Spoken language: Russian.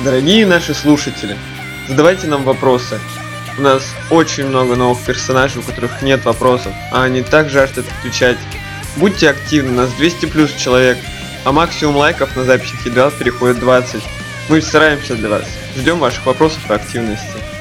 Дорогие наши слушатели, задавайте нам вопросы. У нас очень много новых персонажей, у которых нет вопросов, а они так жаждут отвечать. Будьте активны, нас 200 плюс человек, а максимум лайков на записях едва переходит 20. Мы стараемся для вас. Ждем ваших вопросов и активности.